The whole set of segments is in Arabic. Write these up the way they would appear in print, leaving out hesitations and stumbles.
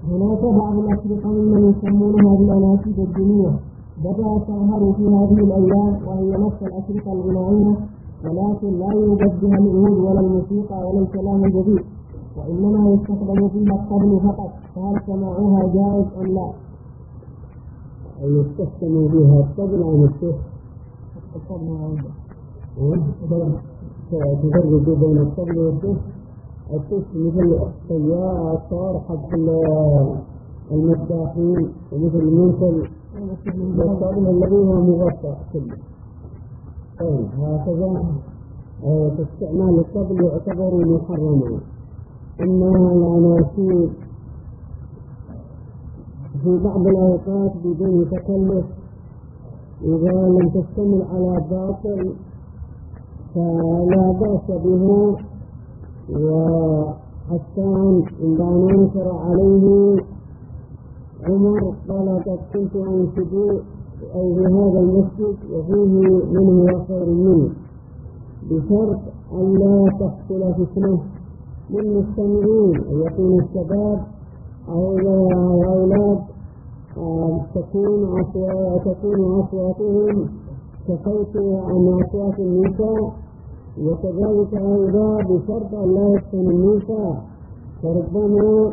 هناك بعض الأشرطة ممن يسمونها بالأناشيد الدينية بدأت تظهر في هذه الأيام، وهي نفس الأشرطة الغنائية، ولكن لا يوجد بها العود ولا الموسيقى ولا الكلام الجديد، وإنما يستخدم فيها الطبل فقط، فهل سماعها جائز أم لا؟ يستخدم فيها الطبل أم الشيخ؟ الطبل عنده تدرج بين الطبل والشيخ. الشيخ مثل الطيار حق المداخين، ومثل المنسل والطبل الذي هو مغطى كله. هكذا استعمال الطبل يعتبر محرما. أما الأناشيد في بعض الأوقات بدون تكلف إذا لم تشتمل على باطل فلا بأس بها، وحسان عندما انكر عليه عمر قال قد كنت أنشد أي بهذا المسجد وفيه منه وخير منه، بشرط أن لا تحصل فتنة للمستمعين، أن يكون الشباب أو الأولاد تكون أصواتهم كصوت عن أصوات النساء، وكذلك أيضا بشرط أن لا يفتن النساء، فربما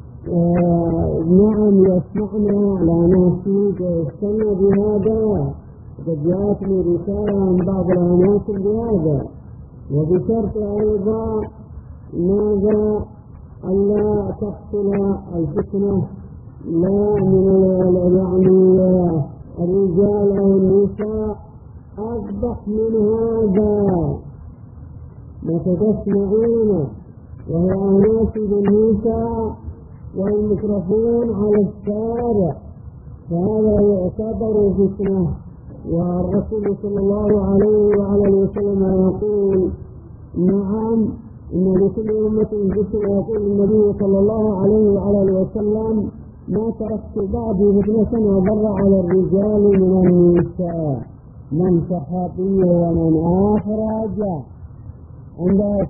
نعم يسمعنا على ناشيد ويستمع بهذا. قد جاءتني رسالة عن بعض الأماكن بهذا، وبشرط أيضا ماذا ألا تحصل الفتنة لا من يعني الرجال أو النساء أصبح من هذا ما تسمعون، وهي أناشد النساء والميكروفون على الشارع، فهذا يعتبر فتنة. والرسول صلى الله عليه وعلى وسلم يقول نعم إن لكل أمة ذكر، ويقول النبي صلى الله عليه وعلى وسلم ما تركت بعدي فتنة وضر على الرجال من النساء من صحابي ومن أخرج. عندك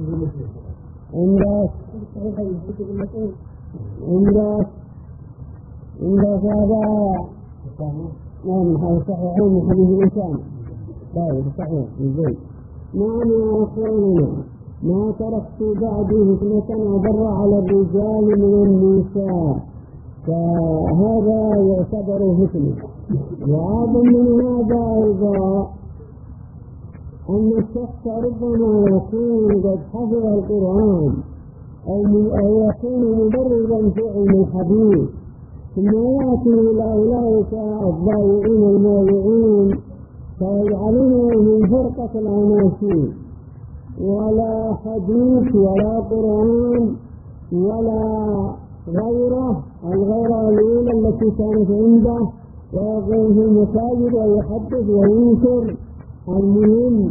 هذا نعم صحيحين من حديث الإنسان طيب صحيح الزيت. نعم يا أخواننا ما تركت بعدي فتنة وضر على الرجال من النساء، فهذا يعتبر فتنة. وأعظم من هذا أيضا أن الشخص ربما يكون قد حفظ القرآن أو يكون مدربا في علم الحديث، ثم يأتي إلى أولئك الضائعين الموضوعين فيجعلونه من فرقة الأناشيد، ولا حديث ولا قرآن ولا غيره الغير الأولى التي كانت عنده، ويقوم في المساجد ويحدث وينكر. المهم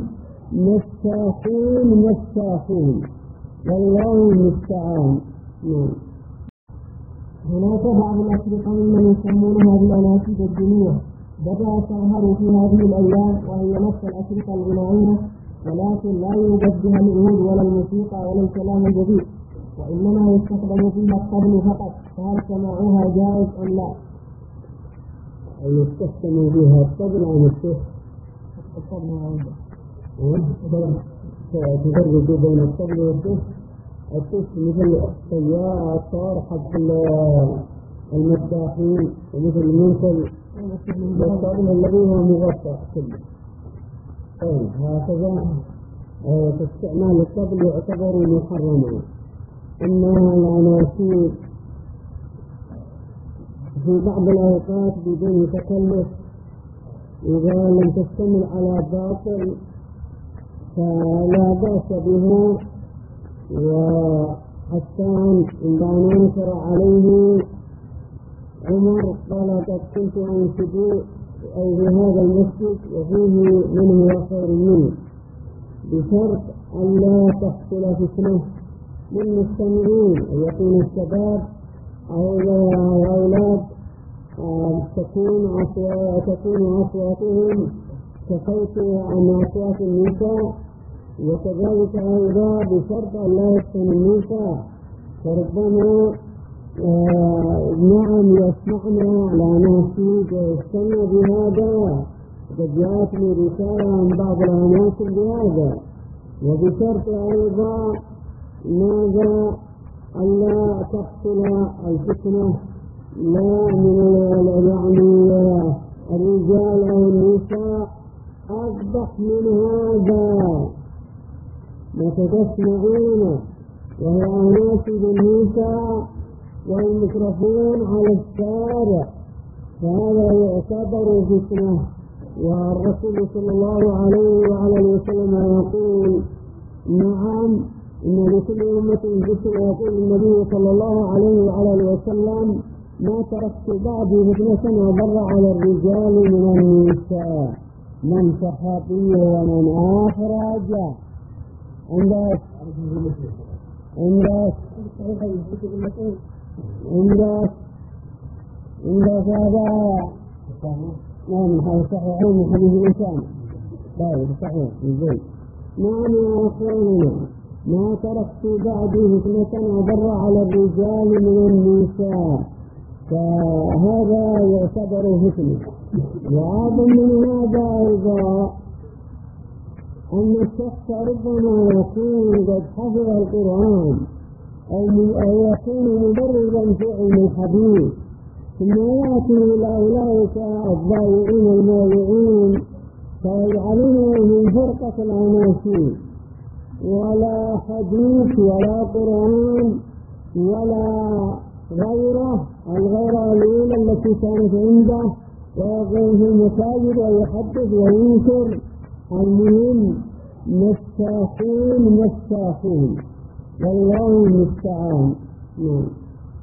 مستاخون والله المستعان. هناك بعض الأشرطة ممن يسمونها بالأناشيد الدينية بدأت تظهر في هذه الأيام، وهي نفس الأشرطة الغنائية، ولكن لا يوجد بها العود ولا الموسيقى ولا الكلام الجديد، وإنما يستخدم فيها الطبل فقط، فهل سماعها جائز أم لا؟ يستخدم فيها الطبل أم الشيخ؟ الطبل عنده تدرج بين الطبل والشيخ. الشيخ مثل الطيار حق المداخين، ومثل المنسل والطبل الذي هو مغطى كله. هكذا استعمال الطبل يعتبر محرما. أما الأناشيد في بعض الأوقات بدون تكلف إذا لم تشتمل على باطل فلا بأس بها. وحسان عندما انكر عليه عمر قال قد كنت أنشد أي بهذا المسجد وفيه منه وخير منه، بشرط أن لا تحصل فتنة للمستمعين، أن يكون الشباب أو الأولاد تكون أصواتهم كصوت عن أصوات النساء، وكذلك أيضا بشرط أن لا يفتن النساء، فربما لم يسمعنا لا نهتدي ويستنى بهذا. قد جاءتني رسالة من بعض العناصر بهذا، وبشرط أيضا ماذا ألا تحصل الفتنة لا من يعني الرجال أو النساء أقبح من هذا ما تسمعون، وهي عناصر النساء والميكروفون على الشارع، فهذا يعتبر فتنة. والرسول صلى الله عليه وعلى وسلم يقول نعم إن لكل أمة فتنة، يقول النبي صلى الله عليه وعلى وسلم ما تركت بعدي فتنة أضر على الرجال من النساء. من صحابي ومن أخرج عندك هذا نعم صحيحين من حديث الإنسان طيب صحيح زين. نعم يا أخواننا ما تركت بعدي فتنة أضر على الرجال من النساء، فهذا يعتبر فتنة. وأعظم من هذا أيضا أن الشخص ربما يكون قد حفظ القرآن أو يكون مدربا في علم الحديث، ثم يأتي إلى أولئك الضائعين الموضوعين فيجعلونه من فرقة العناصر، ولا حديث ولا قرآن ولا غيره الغير الأولى التي كانت عنده، ويقوم في المساجد ويحدث وينكر. المهم مساكين والله المستعان.